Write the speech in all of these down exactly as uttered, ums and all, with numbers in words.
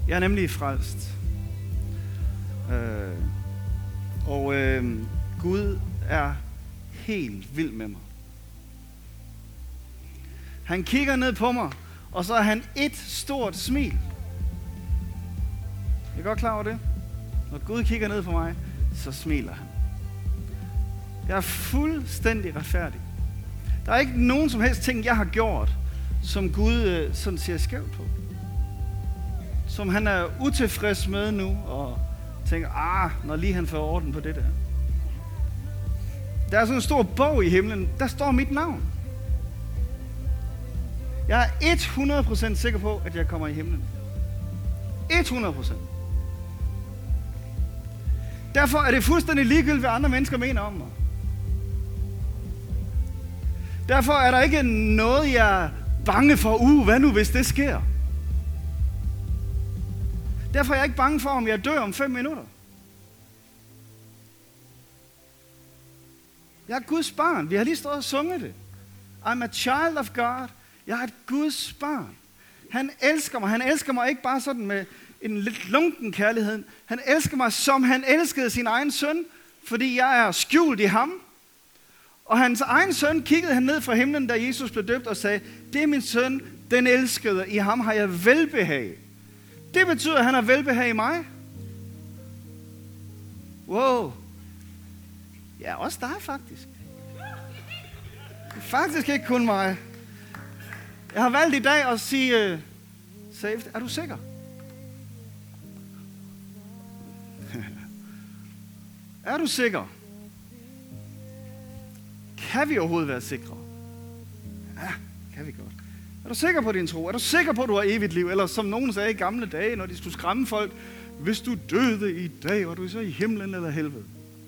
Jeg er nemlig frelst. Øh, og øh, Gud er helt vild med mig. Han kigger ned på mig, og så er han et stort smil. Jeg er godt klar over det. Når Gud kigger ned på mig, så smiler han. Jeg er fuldstændig retfærdig. Der er ikke nogen som helst ting, jeg har gjort, som Gud øh, sådan ser skævt på. Som han er utilfreds med nu, og tænker, ah, når lige han får orden på det der. Der er sådan en stor bog i himlen, der står mit navn. Jeg er hundrede procent sikker på, at jeg kommer i himlen. hundrede procent. Derfor er det fuldstændig ligegyldigt, hvad andre mennesker mener om mig. Derfor er der ikke noget, jeg er bange for. Uh, hvad nu, hvis det sker? Derfor er jeg ikke bange for, om jeg dør om fem minutter. Jeg er Guds barn. Vi har lige stået og sunget det. I'm a child of God. Jeg er et Guds barn. Han elsker mig. Han elsker mig ikke bare sådan med en lidt lunken kærlighed. Han elsker mig, som han elskede sin egen søn, fordi jeg er skjult i ham. Og hans egen søn kiggede han ned fra himlen, da Jesus blev døbt og sagde, det er min søn, den elskede. I ham har jeg velbehag. Det betyder, at han har velbehag i mig. Wow. Ja, også dig faktisk. Faktisk ikke kun mig. Jeg har valgt i dag at sige, uh, saved, er du sikker? Er du sikker? Kan vi overhovedet være sikre? Ja, kan vi godt. Er du sikker på din tro? Er du sikker på, at du har evigt liv? Eller som nogen sagde i gamle dage, når de skulle skræmme folk, hvis du døde i dag, var du så i himlen eller helvede?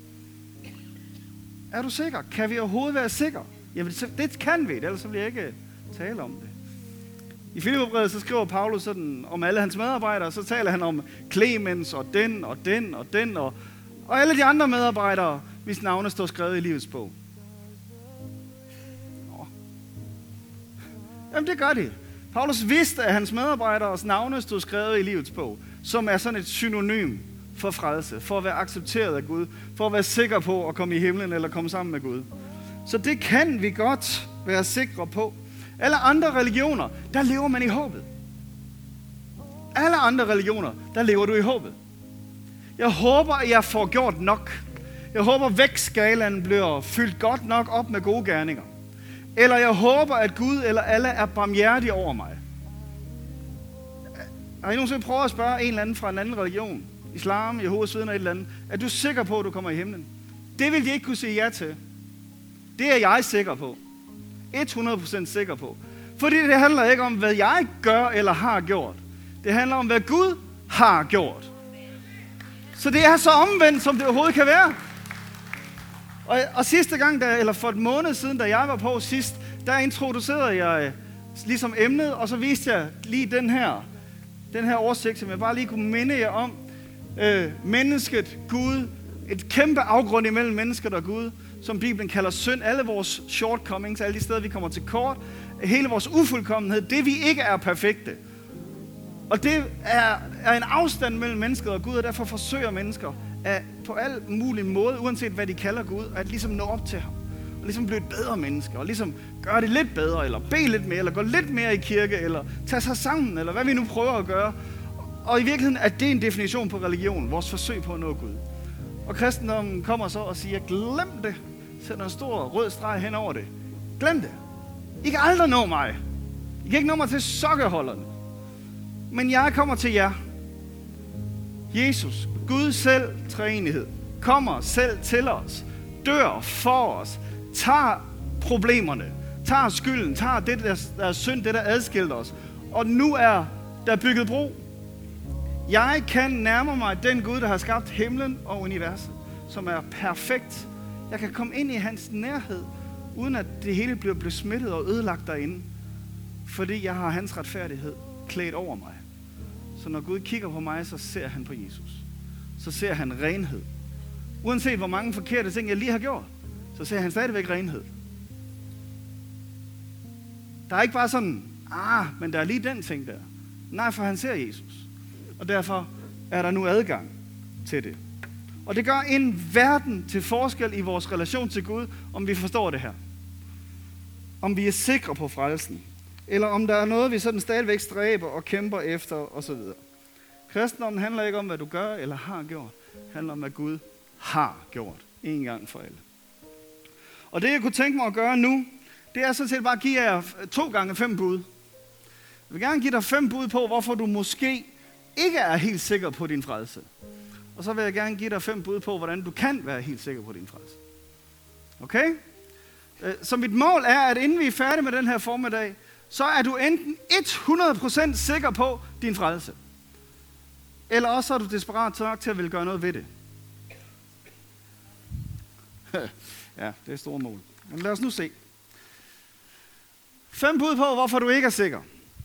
Er du sikker? Kan vi overhovedet være sikre? Jamen, det kan vi, ellers så vil jeg ikke tale om det. I Filipperbrevet så skriver Paulus sådan om alle hans medarbejdere, så taler han om Clemens og den og den og den og, og alle de andre medarbejdere, hvis navne står skrevet i livets bog. Nå. Jamen det gør de. Paulus vidste, at hans medarbejderes navne stod skrevet i livets bog, som er sådan et synonym for frelse, for at være accepteret af Gud, for at være sikker på at komme i himlen eller komme sammen med Gud. Så det kan vi godt være sikre på. Alle andre religioner, der lever man i håbet. Alle andre religioner, der lever du i håbet. Jeg håber, at jeg får gjort nok. Jeg håber, at vægtskalaen bliver fyldt godt nok op med gode gerninger. Eller jeg håber, at Gud eller alle er barmhjertige over mig. Har I nogensinde prøvet at spørge en eller anden fra en anden religion, islam, Jehovas vidner, et eller andet, er du sikker på, at du kommer i himlen? Det vil de ikke kunne sige ja til. Det er jeg sikker på. hundrede procent sikker på. Fordi det handler ikke om, hvad jeg gør eller har gjort. Det handler om, hvad Gud har gjort. Så det er så omvendt, som det overhovedet kan være. Og, og sidste gang, da, eller for et måned siden, da jeg var på sidst, der introducerede jeg ligesom emnet, og så viste jeg lige den her, den her oversigt, som jeg bare lige kunne minde jer om. Øh, mennesket, Gud, et kæmpe afgrund imellem mennesket og Gud, som Bibelen kalder synd, alle vores shortcomings, alle de steder, vi kommer til kort, hele vores ufuldkommenhed, det vi ikke er perfekte. Og det er, er en afstand mellem mennesket og Gud, og derfor forsøger mennesker at på alle mulige måder, uanset hvad de kalder Gud, at ligesom nå op til ham. Og ligesom blive et bedre menneske, og ligesom gøre det lidt bedre, eller bede lidt mere, eller gå lidt mere i kirke, eller tage sig sammen, eller hvad vi nu prøver at gøre. Og i virkeligheden er det en definition på religion, vores forsøg på at nå Gud. Og kristendommen kommer så og siger, glem det. Sætter en stor rød streg hen over det. Glem det. I kan aldrig nå mig. I kan ikke nå mig til sokkeholderne. Men jeg kommer til jer. Jesus, Gud selv, treenighed, kommer selv til os. Dør for os. Tager problemerne. Tager skylden. Tager det, der, der er synd, det der adskiller os. Og nu er der bygget bro. Jeg kan nærme mig den Gud, der har skabt himlen og universet, som er perfekt. Jeg kan komme ind i hans nærhed, uden at det hele bliver besmittet og ødelagt derinde. Fordi jeg har hans retfærdighed klædt over mig. Så når Gud kigger på mig, så ser han på Jesus. Så ser han renhed. Uanset hvor mange forkerte ting, jeg lige har gjort, så ser han stadigvæk renhed. Der er ikke bare sådan, ah, men der er lige den ting der. Nej, for han ser Jesus. og derfor er der nu adgang til det. Og det gør en verden til forskel i vores relation til Gud, om vi forstår det her. Om vi er sikre på frelsen. Eller om der er noget, vi sådan stadigvæk stræber og kæmper efter osv. Kristendommen handler ikke om, hvad du gør eller har gjort. Det handler om, hvad Gud har gjort. En gang for alle. Og det, jeg kunne tænke mig at gøre nu, det er sådan set bare at give jer to gange fem bud. Jeg vil gerne give dig fem bud på, hvorfor du måske ikke er helt sikker på din frelse. Og så vil jeg gerne give dig fem bud på, hvordan du kan være helt sikker på din frelse. Okay? Så mit mål er, at inden vi er færdige med den her formiddag, så er du enten hundrede procent sikker på din frelse. Eller også er du desperat nok til at ville gøre noget ved det. Ja, det er store mål. Men lad os nu se. Fem bud på, hvorfor du ikke er sikker.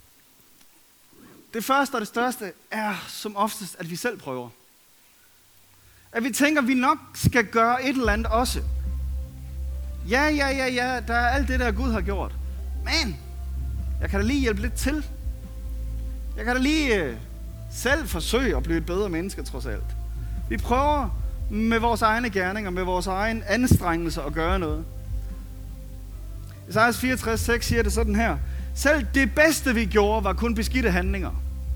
Det første og det største er som oftest, at vi selv prøver. At vi tænker, at vi nok skal gøre et eller andet også. Ja, ja, ja, ja, der er alt det, der Gud har gjort. Men, jeg kan da lige hjælpe lidt til. Jeg kan da lige øh, selv forsøge at blive et bedre menneske, trods alt. Vi prøver med vores egne gerninger, med vores egen anstrengelser at gøre noget. Esajas fireogtres seks siger det sådan her. Selv det bedste, vi gjorde, var kun beskidte handlinger.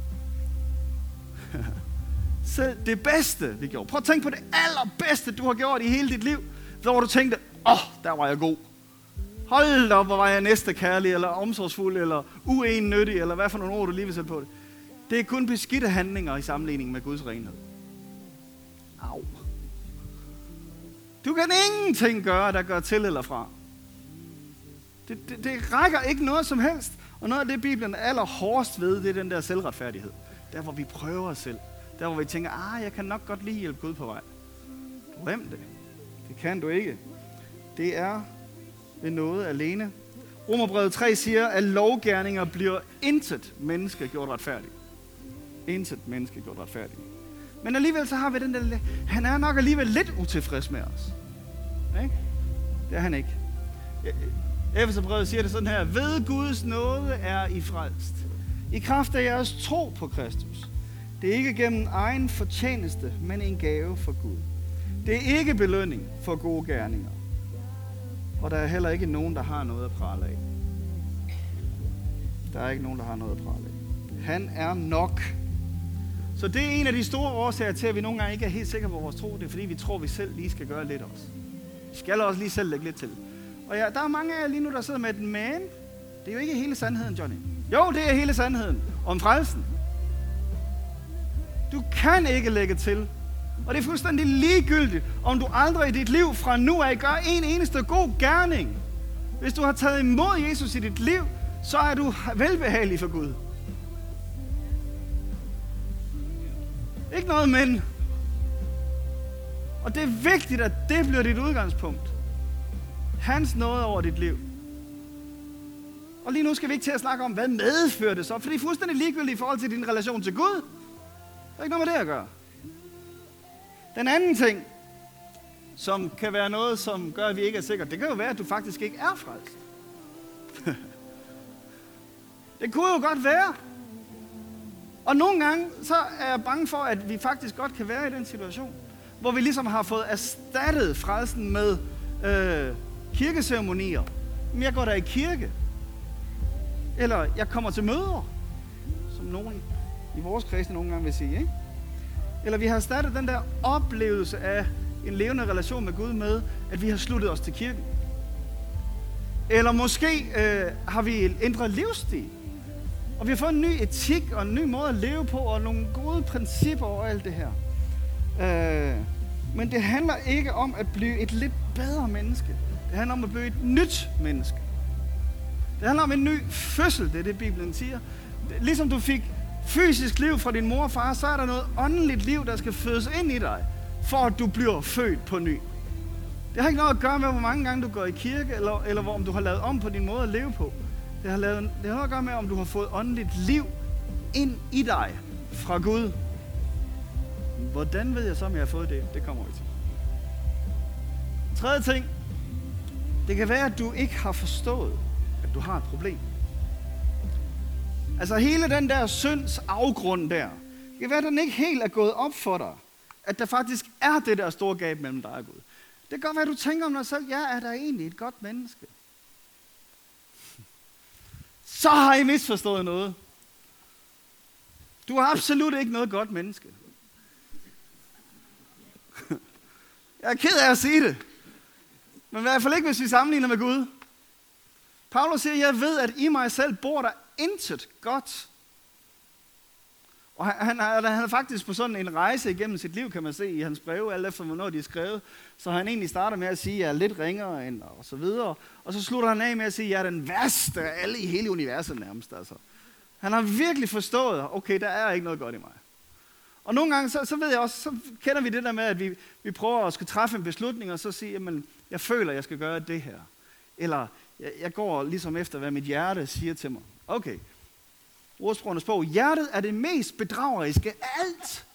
Selv det bedste, vi gjorde. Prøv at tænke på det allerbedste, du har gjort i hele dit liv. Hvor du tænkte, åh, oh, der var jeg god. Hold da op, hvor var jeg næstekærlig, eller omsorgsfuld, eller uennyttig, eller hvad for nogle ord, du lige vil sætte på det. Det er kun beskidte handlinger i sammenligning med Guds renhed. Au. Du kan ingenting gøre, der gør til eller fra. Det, det, det rækker ikke noget som helst. Og noget af det, Bibelen er allerhårdest ved, det er den der selvretfærdighed. Der, hvor vi prøver os selv. Der, hvor vi tænker, ah, jeg kan nok godt lige hjælpe Gud på vej. Glem det. Det kan du ikke. Det er ved noget alene. Romerbrevet tre siger, at lovgerninger bliver intet menneske gjort retfærdigt. Intet menneske gjort retfærdigt. Men alligevel så har vi den der, han er nok alligevel lidt utilfreds med os. Ikke? Det er han ikke. Efeserbrevet siger det sådan her, ved Guds nåde er I frelst. I kraft af jeres tro på Kristus. Det er ikke gennem egen fortjeneste, men en gave for Gud. Det er ikke belønning for gode gerninger. Og der er heller ikke nogen, der har noget at prale af. Der er ikke nogen, der har noget at prale af. Han er nok. Så det er en af de store årsager til, at vi nogle gange ikke er helt sikre på vores tro. Det er fordi, vi tror, vi selv lige skal gøre lidt også. Vi skal også lige selv lægge lidt til. Og ja, der er mange af jer lige nu, der sidder med et men. Det er jo ikke hele sandheden, Johnny. Jo, det er hele sandheden om frelsen. Du kan ikke lægge til. Og det er fuldstændig ligegyldigt, om du aldrig i dit liv fra nu af gør en eneste god gerning. Hvis du har taget imod Jesus i dit liv, så er du velbehagelig for Gud. Ikke noget men. Og det er vigtigt, at det bliver dit udgangspunkt. Hans nåde over dit liv. Og lige nu skal vi ikke til at snakke om, hvad medfører det så, for det er fuldstændig ligegyldigt i forhold til din relation til Gud. Der er ikke noget med det at gøre. Den anden ting, som kan være noget, som gør, at vi ikke er sikre, det kan jo være, at du faktisk ikke er frelst. Det kunne jo godt være. Og nogle gange, så er jeg bange for, at vi faktisk godt kan være i den situation, hvor vi ligesom har fået erstattet frelsen med øh, kirkeceremonier. Men jeg går der i kirke. Eller jeg kommer til møder, som nogen i vores kristne nogle gange vil sige, ikke? Eller vi har erstattet den der oplevelse af en levende relation med Gud med, at vi har sluttet os til kirken. Eller måske øh, har vi ændret livsstil. Og vi har fået en ny etik og en ny måde at leve på, og nogle gode principper og alt det her. Øh, men det handler ikke om at blive et lidt bedre menneske. Det handler om at blive et nyt menneske. Det handler om en ny fødsel, det er det Bibelen siger. Ligesom du fik fysisk liv fra din mor og far, så er der noget åndeligt liv, der skal fødes ind i dig, for at du bliver født på ny. Det har ikke noget at gøre med, hvor mange gange du går i kirke, eller, eller om du har lavet om på din måde at leve på. Det har, lavet, det har noget at gøre med, om du har fået åndeligt liv ind i dig fra Gud. Hvordan ved jeg så, om jeg har fået det? Det kommer vi til. Tredje ting. Det kan være, at du ikke har forstået, at du har et problem. Altså hele den der synds afgrund der, Det kan være, at den ikke helt er gået op for dig, at der faktisk er det der store gab mellem dig og Gud. Det kan godt være, at du tænker om dig selv, ja, er der egentlig et godt menneske? Så har I misforstået noget. Du er absolut ikke noget godt menneske. Jeg er ked af at sige det. Men i hvert fald ikke, hvis vi sammenligner med Gud. Paulus siger, jeg ved, at i mig selv bor der intet godt. Og han, han, han er faktisk på sådan en rejse igennem sit liv, kan man se i hans breve, alt efter hvornår de er skrevet. Så han egentlig starter med at sige, at jeg er lidt ringere end, og så videre. Og så slutter han af med at sige, at jeg er den værste af alle i hele universet nærmest. Altså. Han har virkelig forstået, okay, der er ikke noget godt i mig. Og nogle gange, så, så ved jeg også, så kender vi det der med, at vi, vi prøver at skal træffe en beslutning, og så sige, jamen, jeg føler, at jeg skal gøre det her. Eller, jeg, jeg går ligesom efter, hvad mit hjerte siger til mig. Okay, ordsprogenes bog, hjertet er det mest bedrageriske af alt.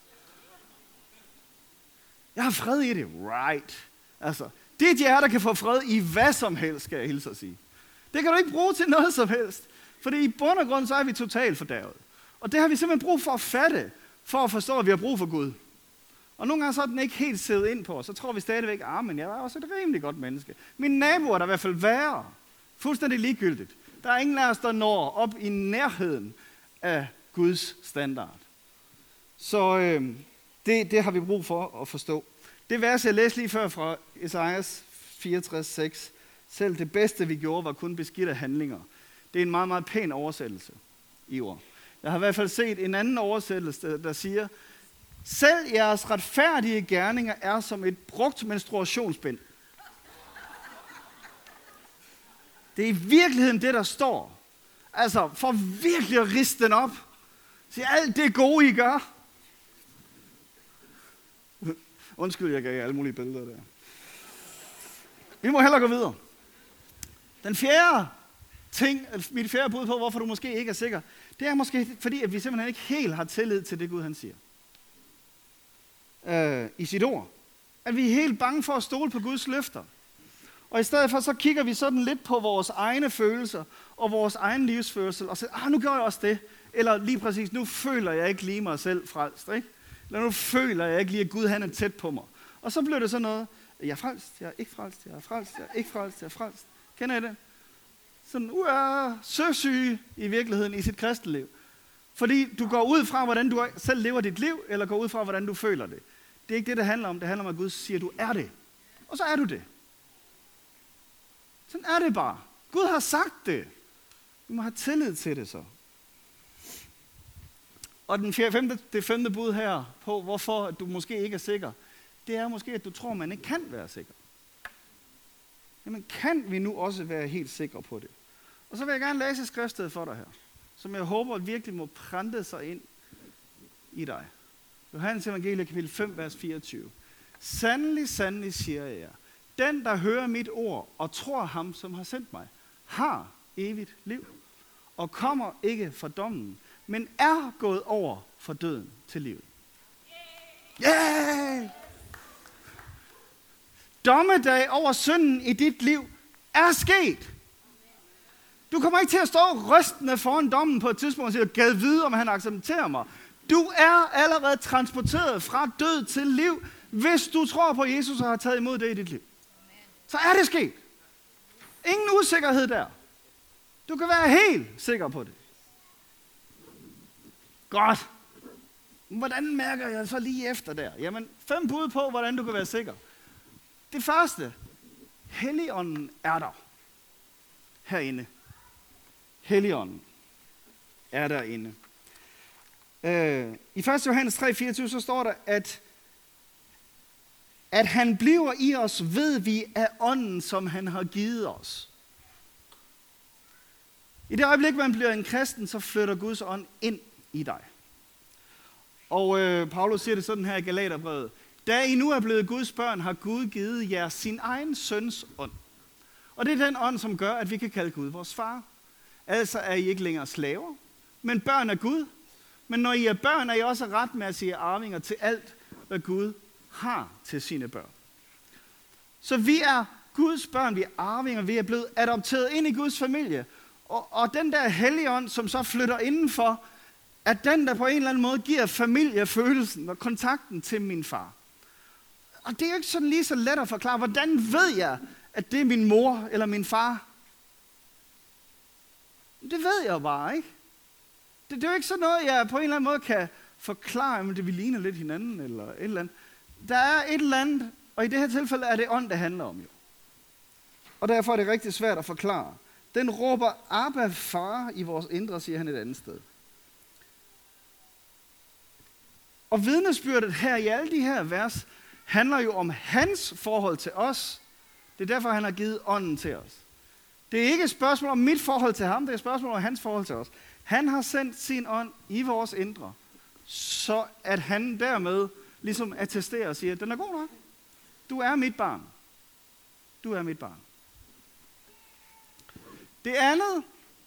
Jeg har fred i det, right. Altså, dit hjerte kan få fred i hvad som helst, skal jeg hilse at sige. Det kan du ikke bruge til noget som helst. Fordi i bund og grund, så er vi totalt fordærvet. Og det har vi simpelthen brug for at fatte, for at forstå, at vi har brug for Gud. Og nogle gange så er den ikke helt siddet ind på os. Så tror vi stadigvæk, ah, men jeg er også et rimelig godt menneske. Mine naboer er der i hvert fald værre. Fuldstændig ligegyldigt. Der er ingen af os, der når op i nærheden af Guds standard. Så øh, det, det har vi brug for at forstå. Det vers, jeg læste lige før fra Esajas fireogtres seks. Selv det bedste, vi gjorde, var kun beskidte handlinger. Det er en meget, meget pæn oversættelse i ord. Jeg har i hvert fald set en anden oversættelse, der siger, selv jeres retfærdige gerninger er som et brugt menstruationsbind. Det er i virkeligheden det, der står. Altså, for virkelig at riste den op. Sige, alt det gode, I gør. Undskyld, jeg gav jer alle mulige billeder der. Vi må hellere gå videre. Den fjerde ting, mit fjerde bud på, hvorfor du måske ikke er sikker, det er måske fordi, at vi simpelthen ikke helt har tillid til det Gud, han siger. Øh, I sit ord. At vi er helt bange for at stole på Guds løfter. Og i stedet for, så kigger vi sådan lidt på vores egne følelser, og vores egen livsfølelse, og siger, ah, nu gør jeg også det. Eller lige præcis, nu føler jeg ikke lige mig selv frelst, ikke? Eller nu føler jeg ikke lige, at Gud han er tæt på mig. Og så bliver det sådan noget, jeg er frelst, jeg er ikke frelst, jeg er frelst, jeg er ikke frelst, jeg er frelst. Kender I det? Sådan, uh, søsyge i virkeligheden i sit kristenliv. Fordi du går ud fra, hvordan du selv lever dit liv, eller går ud fra, hvordan du føler det. Det er ikke det, det handler om. Det handler om, at Gud siger, at du er det. Og så er du det. Sådan er det bare. Gud har sagt det. Vi må have tillid til det så. Og den fjerde, femte, det femte bud her på, hvorfor du måske ikke er sikker, det er måske, at du tror, man ikke kan være sikker. Jamen, kan vi nu også være helt sikre på det? Og så vil jeg gerne læse skriftet for dig her, som jeg håber virkelig må printe sig ind i dig. Johannes Evangelium kapitel fem, vers fireogtyve. Sandelig, sandelig siger jeg jer, den der hører mit ord og tror ham, som har sendt mig, har evigt liv og kommer ikke fra dommen, men er gået over fra døden til livet. Yeah! Dommedag over synden i dit liv er sket. Du kommer ikke til at stå rystende foran dommen på et tidspunkt og sige, gad vide, om han accepterer mig. Du er allerede transporteret fra død til liv, hvis du tror på Jesus og har taget imod det i dit liv. Så er det sket. Ingen usikkerhed der. Du kan være helt sikker på det. Godt. Hvordan mærker jeg så lige efter der? Jamen, fem bud på, hvordan du kan være sikker. Det første. Helligånden er der. Herinde. Helligånden er derinde. Øh, I første Johannes tre fireogtyve, så står der, at, at han bliver i os, ved vi af ånden, som han har givet os. I det øjeblik, man bliver en kristen, så flytter Guds ånd ind i dig. Og øh, Paulus siger det sådan her i Galaterbrevet. Da I nu er blevet Guds børn, har Gud givet jer sin egen søns ånd. Og det er den ånd, som gør, at vi kan kalde Gud vores far. Altså er I ikke længere slaver, men børn af Gud. Men når I er børn, er I også ret med at sige arvinger til alt, hvad Gud har til sine børn. Så vi er Guds børn, vi er arvinger, vi er blevet adopteret ind i Guds familie. Og, og den der helligånd, som så flytter indenfor, er den, der på en eller anden måde giver familiefølelsen og kontakten til min far. Og det er jo ikke sådan lige så let at forklare. Hvordan ved jeg, at det er min mor eller min far? Det ved jeg jo bare, ikke? Det, det er jo ikke sådan noget, jeg på en eller anden måde kan forklare, om det vil ligne lidt hinanden eller et eller andet. Der er et eller andet, og i det her tilfælde er det ånd, det handler om jo. Og derfor er det rigtig svært at forklare. Den råber, Abba, far, i vores indre, siger han et andet sted. Og vidnesbyrdet her i alle de her vers, handler jo om hans forhold til os. Det er derfor, han har givet ånden til os. Det er ikke et spørgsmål om mit forhold til ham, det er et spørgsmål om hans forhold til os. Han har sendt sin ånd i vores indre, så at han dermed ligesom attesterer og siger, den er god nok. Du er mit barn. Du er mit barn. Det andet,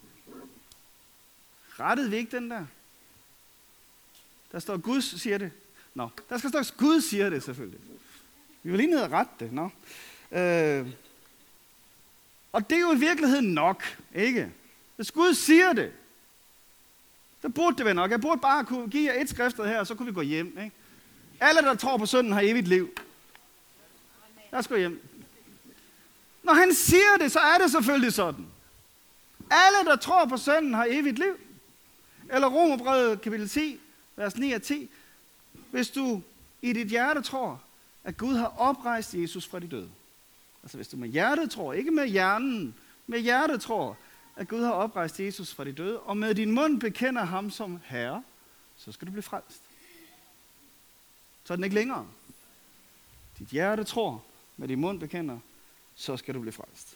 rettede vi ikke den der? Der står, Gud siger det. Nå, der skal stå, Gud siger det selvfølgelig. Vi var lige nede og rette det. Nå. Øh. Og det er jo i virkeligheden nok, ikke? Hvis Gud siger det, så burde det være nok. Jeg burde bare kunne give jer et skriftet her, og så kunne vi gå hjem, ikke? Alle, der tror på sønnen, har evigt liv. Lad os gå hjem. Når han siger det, så er det selvfølgelig sådan. Alle, der tror på sønnen, har evigt liv. Eller Romerbrevet kapitel ti, vers ni og ti. Hvis du i dit hjerte tror, at Gud har oprejst Jesus fra de døde. Altså hvis du med hjertet tror, ikke med hjernen, med hjertet tror, at Gud har oprejst Jesus fra de døde, og med din mund bekender ham som Herre, så skal du blive frelst. Så er den ikke længere. Dit hjerte tror, med din mund bekender, så skal du blive frelst.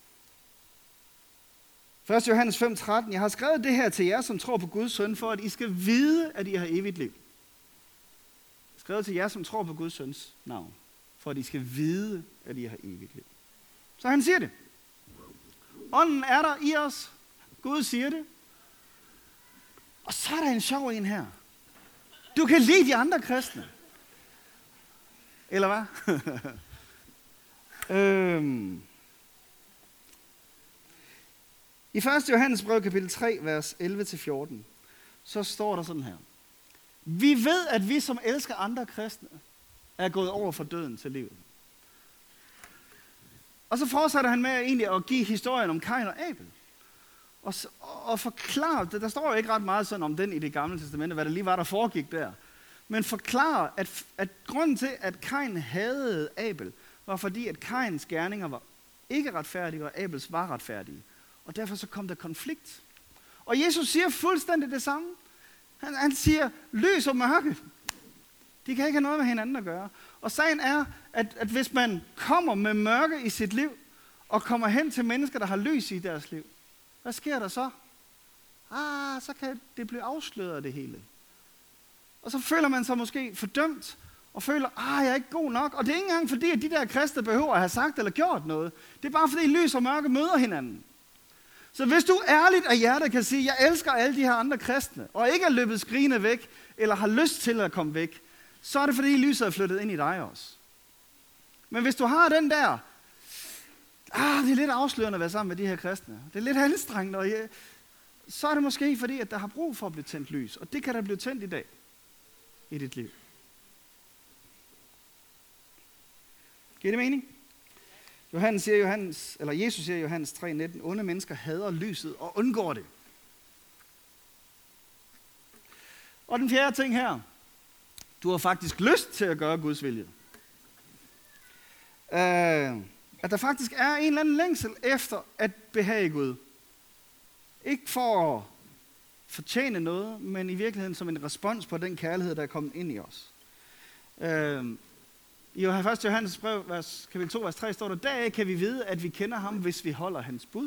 første Johannes fem tretten. Jeg har skrevet det her til jer, som tror på Guds søn, for at I skal vide, at I har evigt liv. Jeg har skrevet til jer, som tror på Guds søns navn, for at I skal vide, at I har evigt liv. Så han siger det. Ånden er der i os. Gud siger det. Og så er der en sjov en her. Du kan lide de andre kristne. Eller hvad? øhm. I første Johannes brev, kapitel tre, vers elleve til fjorten, så står der sådan her. Vi ved, at vi som elsker andre kristne, er gået over fra døden til livet. Og så fortsætter han med egentlig at give historien om Kain og Abel. Og, og forklare, der står jo ikke ret meget sådan om den i det gamle testamente, hvad det lige var, der foregik der. Men forklare, at, at grunden til, at Kain hadede Abel, var fordi, at Kains gerninger var ikke retfærdige, og Abels var retfærdige. Og derfor så kom der konflikt. Og Jesus siger fuldstændig det samme. Han, han siger, lys og mørke, de kan ikke have noget med hinanden at gøre. Og sagen er, at, at hvis man kommer med mørke i sit liv, og kommer hen til mennesker, der har lys i deres liv, hvad sker der så? Ah, så kan det blive afsløret af det hele. Og så føler man sig måske fordømt, og føler, ah, jeg er ikke god nok. Og det er ikke engang fordi, at de der kristne behøver at have sagt eller gjort noget. Det er bare fordi, lys og mørke møder hinanden. Så hvis du ærligt af hjertet kan sige, jeg elsker alle de her andre kristne, og ikke er løbet skrigende væk, eller har lyst til at komme væk, så er det fordi, lyset er flyttet ind i dig også. Men hvis du har den der, ah, det er lidt afslørende at være sammen med de her kristne, det er lidt anstrengende, og ja, så er det måske fordi, at der har brug for at blive tændt lys, og det kan der blive tændt i dag i dit liv. Giver det mening? Johannes siger, Johannes, eller Jesus siger i Johannes tre nitten, onde mennesker hader lyset og undgår det. Og den fjerde ting her, du har faktisk lyst til at gøre Guds vilje. Uh, at der faktisk er en eller anden længsel efter at behage Gud. Ikke for at fortjene noget, men i virkeligheden som en respons på den kærlighed, der er kommet ind i os. Uh, I første Johannes brev, vers, kapitel to, vers tre, står der, deraf kan vi vide, at vi kender ham, hvis vi holder hans bud.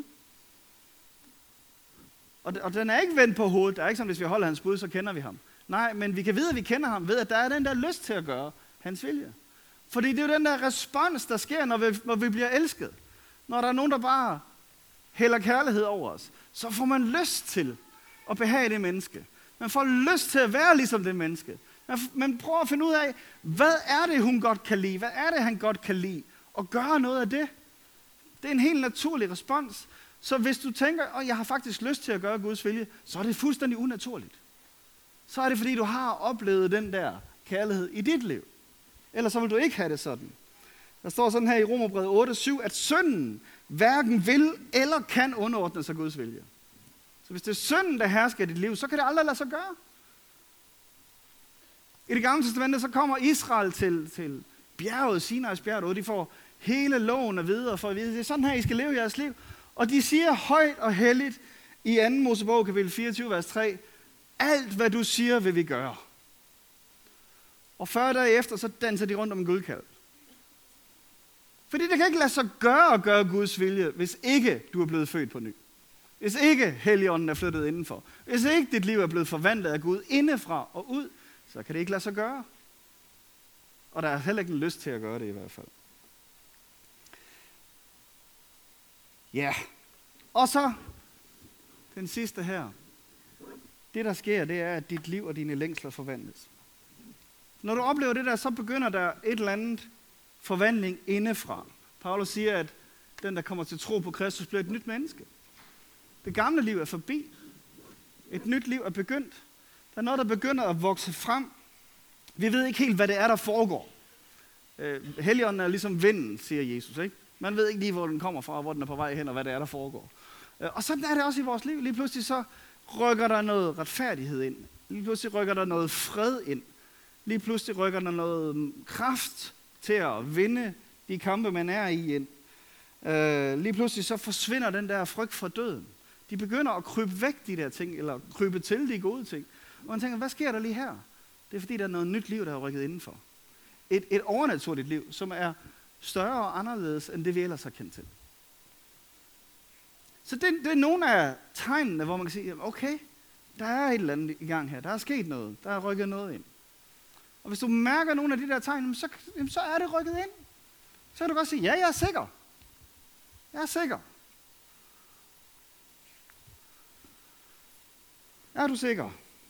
Og, og den er ikke vendt på hovedet. Det er ikke som, hvis vi holder hans bud, så kender vi ham. Nej, men vi kan vide, at vi kender ham, ved at der er den der lyst til at gøre hans vilje. Fordi det er jo den der respons, der sker, når vi, når vi bliver elsket. Når der er nogen, der bare hælder kærlighed over os, så får man lyst til at behage det menneske. Man får lyst til at være ligesom det menneske. Man prøver at finde ud af, hvad er det, hun godt kan lide? Hvad er det, han godt kan lide? Og gøre noget af det. Det er en helt naturlig respons. Så hvis du tænker, at jeg har faktisk lyst til at gøre Guds vilje, så er det fuldstændig unaturligt. så er det fordi, du har oplevet den der kærlighed i dit liv. Ellers så vil du ikke have det sådan. Der står sådan her i Romerbrevet otte syv, at synden hverken vil eller kan underordne sig Guds vilje. Så hvis det er synden, der hersker i dit liv, så kan det aldrig lade sig gøre. I det gamle testamente, så kommer Israel til, til bjerget, Sinais bjerget, og de får hele loven at vide, og for at vide, det er sådan her, I skal leve jeres liv. Og de siger højt og helligt i anden Mosebog, kapitel fireogtyve, vers tre, alt hvad du siger, vil vi gøre. Og fyrre dage efter, så danser de rundt om en guldkalv. Fordi det kan ikke lade sig gøre at gøre Guds vilje, hvis ikke du er blevet født på ny. Hvis ikke Helligånden er flyttet indenfor. Hvis ikke dit liv er blevet forvandlet af Gud indefra og ud, så kan det ikke lade sig gøre. Og der er heller ikke en lyst til at gøre det i hvert fald. Ja, og så den sidste her. Det der sker, det er, at dit liv og dine længsler forvandles. Når du oplever det der, så begynder der et eller andet forvandling indefra. Paulus siger, at den, der kommer til tro på Kristus, bliver et nyt menneske. Det gamle liv er forbi. Et nyt liv er begyndt. Der er noget, der begynder at vokse frem. Vi ved ikke helt, hvad det er, der foregår. Øh, Helligånden er ligesom vinden, siger Jesus, ikke? Man ved ikke lige, hvor den kommer fra, hvor den er på vej hen, og hvad det er, der foregår. Øh, og sådan er det også i vores liv. Lige pludselig så rykker der noget retfærdighed ind. Lige pludselig rykker der noget fred ind. Lige pludselig rykker der noget kraft til at vinde de kampe, man er i ind. Øh, lige pludselig så forsvinder den der frygt for døden. De begynder at krybe væk, de der ting, eller krybe til de gode ting. Og man tænker, hvad sker der lige her? Det er fordi, der er noget nyt liv, der er rykket indenfor. Et, et overnaturligt liv, som er større og anderledes, end det vi ellers har kendt til. Så det, det er nogle af tegnene, hvor man kan sige, okay, der er et eller andet i gang her. Der er sket noget. Der er rykket noget ind. Og hvis du mærker nogle af de der tegn, så, så er det rykket ind. Så kan du godt sige, ja, jeg er sikker. Jeg er sikker. Er du sikker?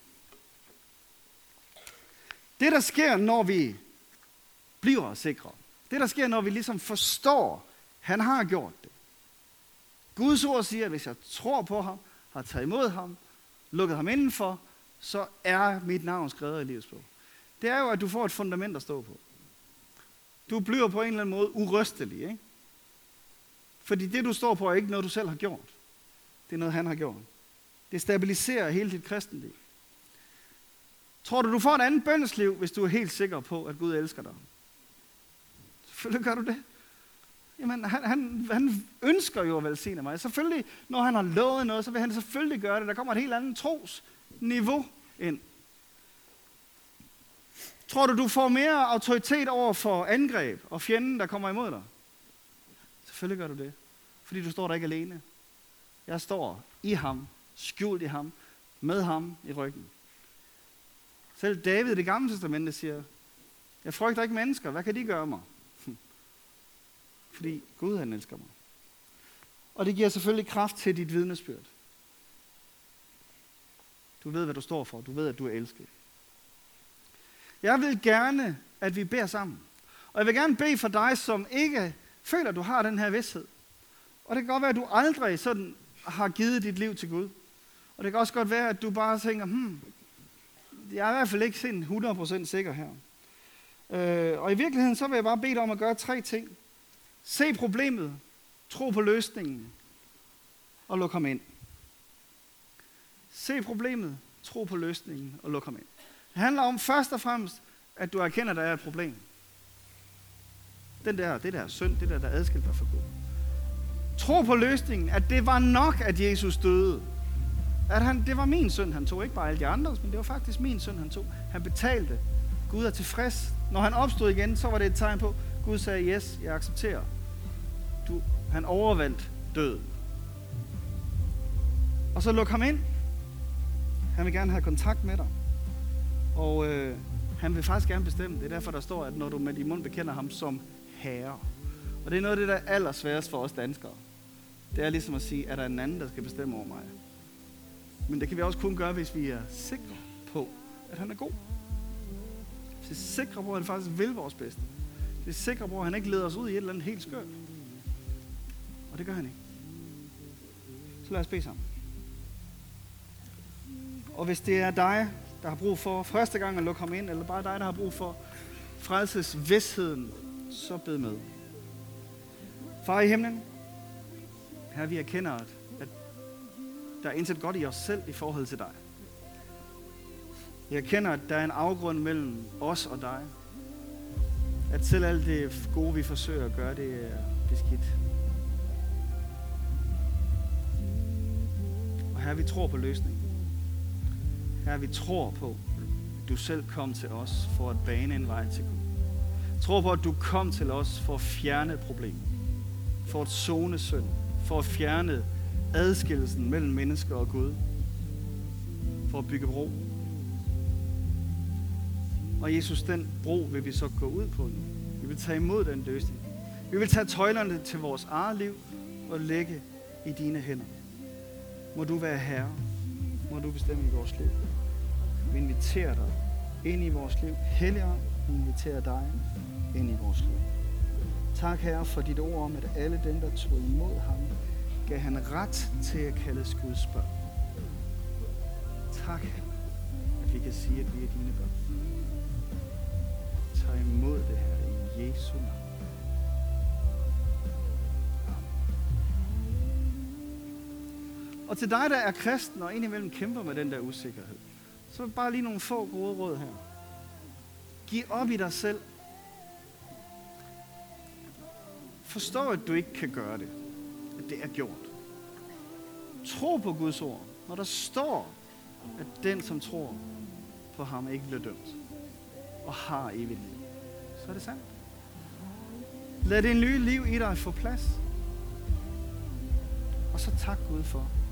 Det, der sker, når vi bliver sikre, det, der sker, når vi ligesom forstår, han har gjort det. Guds ord siger, at hvis jeg tror på ham, har taget imod ham, lukket ham indenfor, så er mit navn skrevet i livets bog. Det er jo, at du får et fundament at stå på. Du bliver på en eller anden måde urystelig, ikke? Fordi det, du står på, er ikke noget, du selv har gjort. Det er noget, han har gjort. Det stabiliserer hele dit kristenliv. Tror du, du får et andet bønnesliv, hvis du er helt sikker på, at Gud elsker dig? Selvfølgelig gør du det. Jamen, han, han, han ønsker jo at velsigne mig. Selvfølgelig, når han har lovet noget, så vil han selvfølgelig gøre det. Der kommer et helt andet trosniveau ind. Tror du, du får mere autoritet over for angreb og fjenden, der kommer imod dig? Selvfølgelig gør du det. Fordi du står der ikke alene. Jeg står i ham, skjult i ham, med ham i ryggen. Selv David i det gamle testamente siger, jeg frygter ikke mennesker, hvad kan de gøre mig? Fordi Gud han elsker mig. Og det giver selvfølgelig kraft til dit vidnesbyrd. Du ved, hvad du står for. Du ved, at du er elsket. Jeg vil gerne, at vi beder sammen. Og jeg vil gerne bede for dig, som ikke føler, at du har den her vished. Og det kan godt være, at du aldrig sådan har givet dit liv til Gud. Og det kan også godt være, at du bare tænker, hmm, jeg er i hvert fald ikke sådan hundrede procent sikker her. Øh, og i virkeligheden, så vil jeg bare bede dig om at gøre tre ting. Se problemet, tro på løsningen, og luk ham ind. Se problemet, tro på løsningen, og luk ham ind. Det handler om først og fremmest, at du erkender, at der er et problem. Den der, det der synd, det der, der adskilte dig fra Gud. Tro på løsningen, at det var nok, at Jesus døde. At han, det var min synd, han tog. Ikke bare alle de andres, men det var faktisk min synd, han tog. Han betalte. Gud er tilfreds. Når han opstod igen, så var det et tegn på, Gud sagde, yes, jeg accepterer. Du, han overvandt døden. Og så luk ham ind. Han vil gerne have kontakt med dig. Og øh, han vil faktisk gerne bestemme. Det er derfor, der står, at når du med din mund bekender ham som herre. Og det er noget af det, der er allersværest for os danskere. Det er ligesom at sige, at der er en anden, der skal bestemme over mig. Men det kan vi også kun gøre, hvis vi er sikre på, at han er god. Hvis vi er sikre på, at han faktisk vil vores bedste. Hvis vi er sikre på, at han ikke leder os ud i et eller andet helt skørt. Og det gør han ikke. Så lad os bede sammen. Og hvis det er dig, der har brug for første gang at lukke ham ind, eller bare dig, der har brug for frelsesvidsheden, så bed med. Far i himlen, Herre, vi erkender, at der er intet godt i os selv i forhold til dig. Jeg erkender, at der er en afgrund mellem os og dig. At selv alt det gode, vi forsøger at gøre, det er beskidt. Og Herre, vi tror på løsningen. Herre, vi tror på, at du selv kom til os for at bane en vej til Gud. Tror på, at du kom til os for at fjerne et problem. For at zone synd. For at fjerne adskillelsen mellem mennesker og Gud. For at bygge bro. Og Jesus, den bro vil vi så gå ud på nu. Vi vil tage imod den løsning. Vi vil tage tøjlerne til vores eget liv og lægge i dine hænder. Må du være herre. Må du bestemme i vores liv. Vi inviterer dig ind i vores liv. Helligånd, vi inviterer dig ind i vores liv. Tak, Herre, for dit ord om, at alle dem, der tog imod ham, gav han ret til at kaldes Guds børn. Tak, Herre, at vi kan sige, at vi er dine børn. Tag imod det her i Jesu navn. Amen. Og til dig, der er kristen og indimellem kæmper med den der usikkerhed, så bare lige nogle få gode råd her. Giv op i dig selv. Forstå, at du ikke kan gøre det. At det er gjort. Tro på Guds ord. Når der står, at den, som tror på ham, ikke bliver dømt og har evigt liv, så er det sandt. Lad det nye liv i dig få plads. Og så tak Gud for,